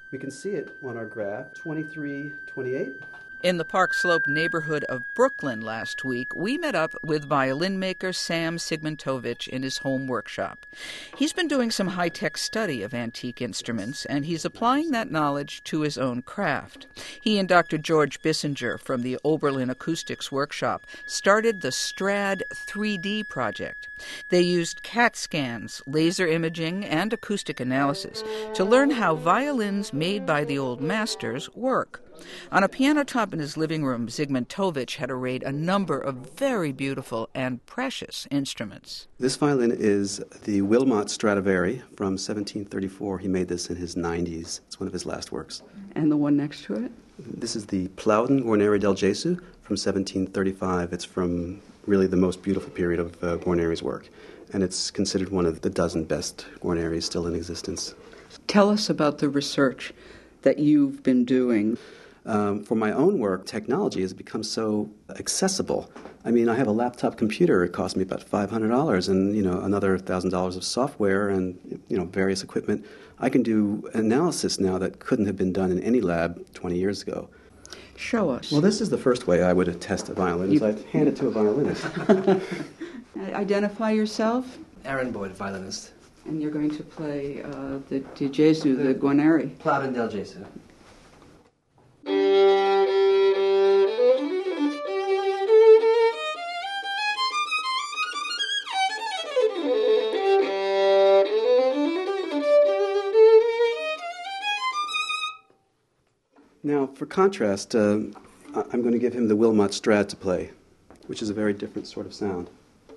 We can see it on our graph, 2328. In the Park Slope neighborhood of Brooklyn last week, we met up with violin maker Sam Sigmantovich in his home workshop. He's been doing some high-tech study of antique instruments, and he's applying that knowledge to his own craft. He and Dr. George Bissinger from the Oberlin Acoustics Workshop started the Strad 3D project. They used CAT scans, laser imaging, and acoustic analysis to learn how violins made by the old masters work. On a piano top in his living room, Sigmantovich had arrayed a number of very beautiful and precious instruments. This violin is the Wilmot Stradivari from 1734. He made this in his 90s. It's one of his last works. And the one next to it? This is the Plowden Guarneri del Gesù from 1735. It's from really the most beautiful period of Guarneri's work, and it's considered one of the dozen best Guarneris still in existence. Tell us about the research that you've been doing. For my own work, technology has become so accessible. I mean, I have a laptop computer. It cost me about $500 and, another $1,000 of software and, various equipment. I can do analysis now that couldn't have been done in any lab 20 years ago. Show us. Well, this is the first way I would test a violin, is I'd hand it to a violinist. Identify yourself. Aaron Boyd, violinist. And you're going to play the Gesù, the Guarneri. Plowden del Gesù. Now, for contrast, I'm going to give him the Wilmot Strad to play, which is a very different sort of sound.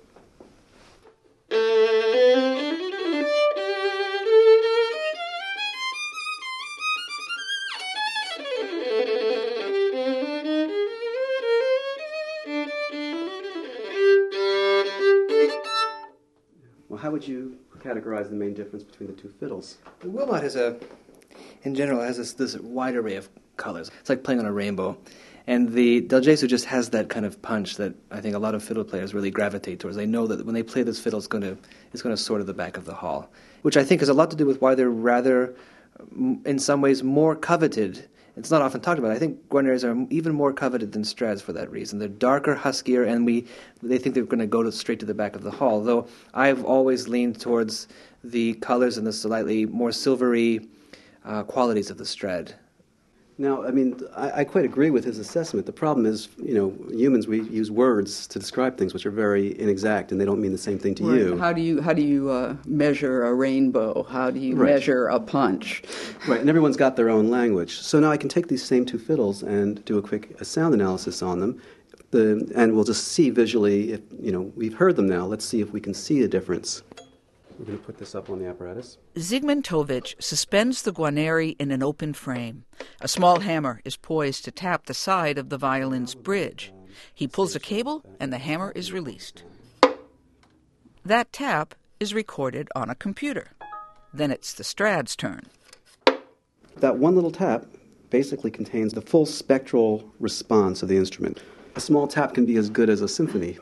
Well, how would you categorize the main difference between the two fiddles? The Wilmot in general, has this wide array of colors. It's like playing on a rainbow. And the Del Gesù just has that kind of punch that I think a lot of fiddle players really gravitate towards. They know that when they play this fiddle, it's going to soar to the back of the hall, which I think has a lot to do with why they're rather, in some ways, more coveted. It's not often talked about. I think Guarneris are even more coveted than Strads for that reason. They're darker, huskier, and they think they're going to go straight to the back of the hall. Though I've always leaned towards the colors and the slightly more silvery qualities of the Strad. Now, I mean, I quite agree with his assessment. The problem is, humans, we use words to describe things which are very inexact, and they don't mean the same thing to right. you. How do you measure a rainbow? How do you measure a punch? Right, and everyone's got their own language. So now I can take these same two fiddles and do a sound analysis on them, and we'll just see visually if, we've heard them now. Let's see if we can see a difference. We're going to put this up on the apparatus. Sigmantovich suspends the Guarneri in an open frame. A small hammer is poised to tap the side of the violin's bridge. He pulls a cable, and the hammer is released. That tap is recorded on a computer. Then it's the Strad's turn. That one little tap basically contains the full spectral response of the instrument. A small tap can be as good as a symphony.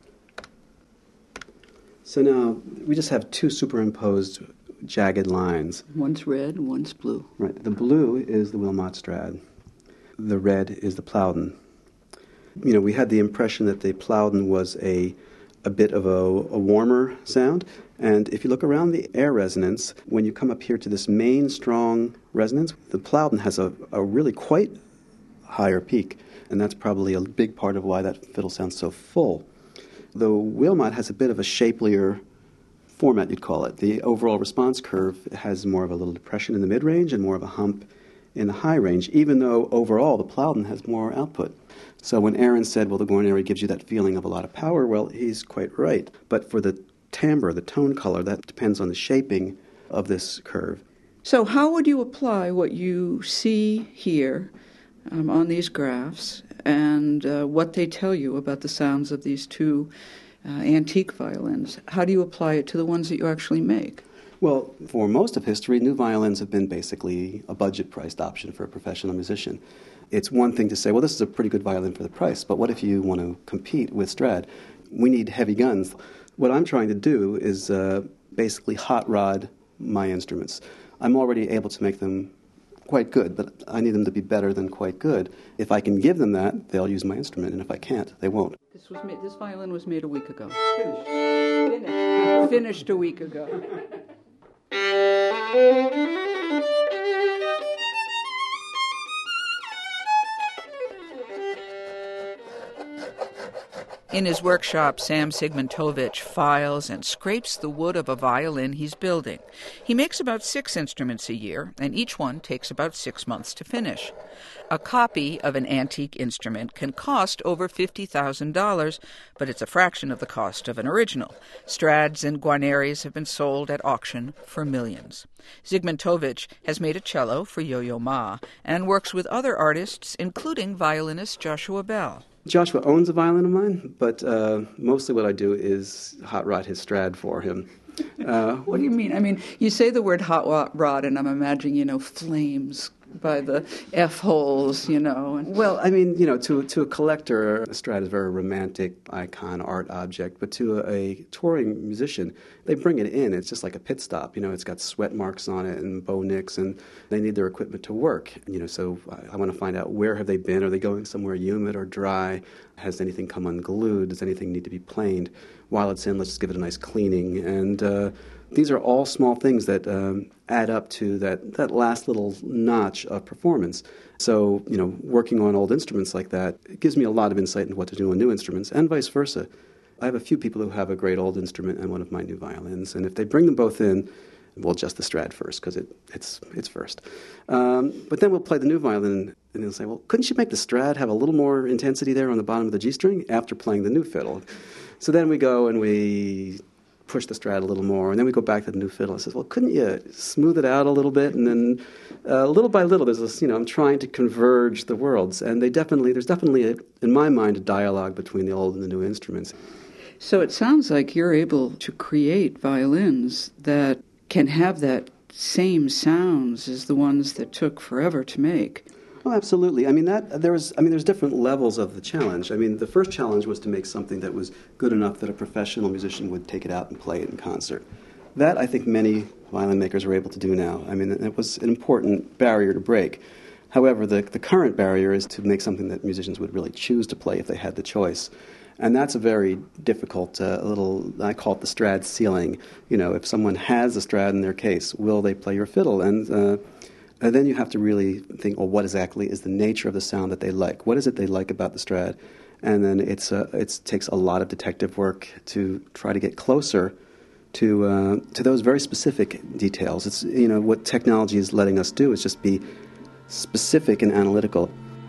So now we just have two superimposed jagged lines. One's red, one's blue. Right. The blue is the Wilmot Strad. The red is the Plowden. We had the impression that the Plowden was a bit of a warmer sound. And if you look around the air resonance, when you come up here to this main strong resonance, the Plowden has a really quite higher peak. And that's probably a big part of why that fiddle sounds so full. The Wilmot has a bit of a shapelier format, you'd call it. The overall response curve has more of a little depression in the mid-range and more of a hump in the high range, even though overall the Plowden has more output. So when Aaron said, well, the Guarneri gives you that feeling of a lot of power, well, he's quite right. But for the timbre, the tone color, that depends on the shaping of this curve. So how would you apply what you see here on these graphs and what they tell you about the sounds of these two antique violins? How do you apply it to the ones that you actually make? Well, for most of history, new violins have been basically a budget-priced option for a professional musician. It's one thing to say, well, this is a pretty good violin for the price, but what if you want to compete with Strad? We need heavy guns. What I'm trying to do is basically hot rod my instruments. I'm already able to make them quite good, but I need them to be better than quite good. If I can give them that, they'll use my instrument, and if I can't, they won't. This violin was made a week ago. Finished a week ago. In his workshop, Sam Sigmantovich files and scrapes the wood of a violin he's building. He makes about 6 instruments a year, and each one takes about 6 months to finish. A copy of an antique instrument can cost over $50,000, but it's a fraction of the cost of an original. Strads and Guarneris have been sold at auction for millions. Sigmantovich has made a cello for Yo-Yo Ma and works with other artists, including violinist Joshua Bell. Joshua owns a violin of mine, but mostly what I do is hot rod his Strad for him. What do you mean? I mean, you say the word hot rod, and I'm imagining, flames by the F-holes, Well, I mean, to a collector, a Strad is a very romantic icon, art object, but to a touring musician, they bring it in. It's just like a pit stop. It's got sweat marks on it and bow nicks, and they need their equipment to work. So I want to find out, where have they been? Are they going somewhere humid or dry? Has anything come unglued? Does anything need to be planed? While it's in, let's just give it a nice cleaning. And these are all small things that add up to that last little notch of performance. So, working on old instruments like that, it gives me a lot of insight into what to do on new instruments, and vice versa. I have a few people who have a great old instrument and one of my new violins, and if they bring them both in, we'll adjust the Strad first, because it's first. But then we'll play the new violin, and they'll say, well, couldn't you make the Strad have a little more intensity there on the bottom of the G string after playing the new fiddle? So then we go and we push the Strad a little more, and then we go back to the new fiddle. I says, well, couldn't you smooth it out a little bit? And then little by little, there's this, I'm trying to converge the worlds, and there's definitely, in my mind, a dialogue between the old and the new instruments. So it sounds like you're able to create violins that can have that same sounds as the ones that took forever to make. Oh, absolutely. I mean, there's different levels of the challenge. I mean, the first challenge was to make something that was good enough that a professional musician would take it out and play it in concert. That, I think, many violin makers are able to do now. I mean, it was an important barrier to break. However, the current barrier is to make something that musicians would really choose to play if they had the choice. And that's a very difficult I call it the Strad ceiling. If someone has a Strad in their case, will they play your fiddle? And then you have to really think, well, what exactly is the nature of the sound that they like? What is it they like about the Strad? And then it takes a lot of detective work to try to get closer to those very specific details. It's what technology is letting us do is just be specific and analytical.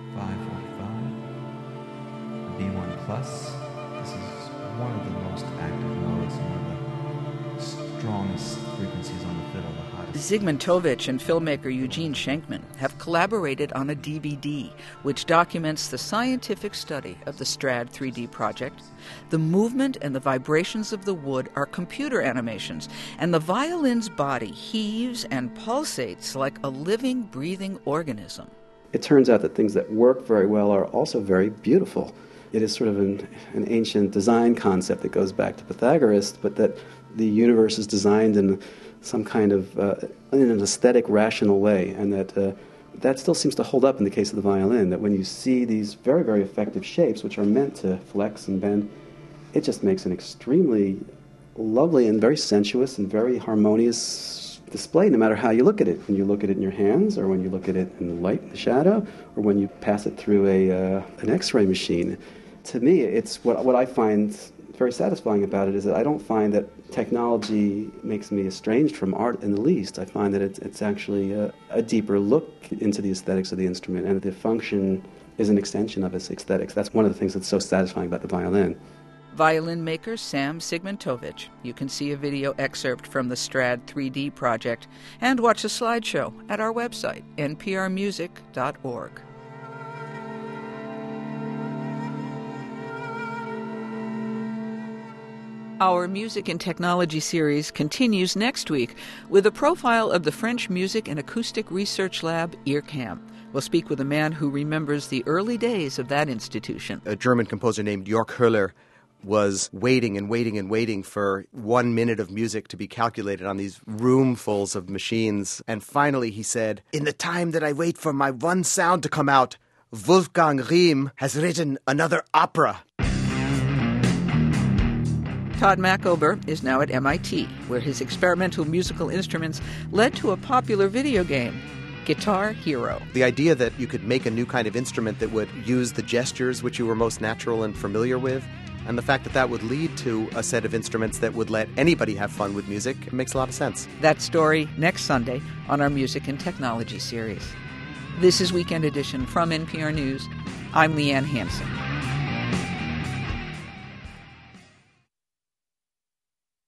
545, B1 plus. This is one of the most active modes, one of the strongest frequencies on the fiddle, the hottest. Sigmantovich and filmmaker Eugene Schenkman have collaborated on a DVD which documents the scientific study of the Strad 3D project. The movement and the vibrations of the wood are computer animations, and the violin's body heaves and pulsates like a living, breathing organism. It turns out that things that work very well are also very beautiful. It is sort of an ancient design concept that goes back to Pythagoras, but that the universe is designed in some kind of in an aesthetic, rational way, and that still seems to hold up in the case of the violin, that when you see these very, very effective shapes, which are meant to flex and bend, it just makes an extremely lovely and very sensuous and very harmonious display, no matter how you look at it. When you look at it in your hands, or when you look at it in the light and the shadow, or when you pass it through an X-ray machine. To me, it's what I find very satisfying about it is that I don't find that technology makes me estranged from art in the least. I find that it's actually a deeper look into the aesthetics of the instrument, and the function is an extension of its aesthetics. That's one of the things that's so satisfying about the violin. Violin maker Sam Sigmantovich. You can see a video excerpt from the Strad 3D project and watch a slideshow at our website, nprmusic.org. Our Music and Technology series continues next week with a profile of the French Music and Acoustic Research Lab, IRCAM. We'll speak with a man who remembers the early days of that institution. A German composer named Jörg Höller was waiting and waiting and waiting for 1 minute of music to be calculated on these roomfuls of machines. And finally he said, "In the time that I wait for my one sound to come out, Wolfgang Riem has written another opera." Todd Mackober is now at MIT, where his experimental musical instruments led to a popular video game, Guitar Hero. The idea that you could make a new kind of instrument that would use the gestures which you were most natural and familiar with, and the fact that that would lead to a set of instruments that would let anybody have fun with music, it makes a lot of sense. That story next Sunday on our Music and Technology series. This is Weekend Edition from NPR News. I'm Leanne Hansen.